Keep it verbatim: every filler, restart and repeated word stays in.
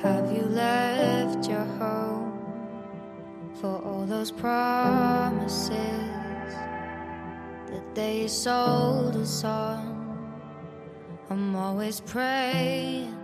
Have you left your home for all those promises that they sold us on? I'm always praying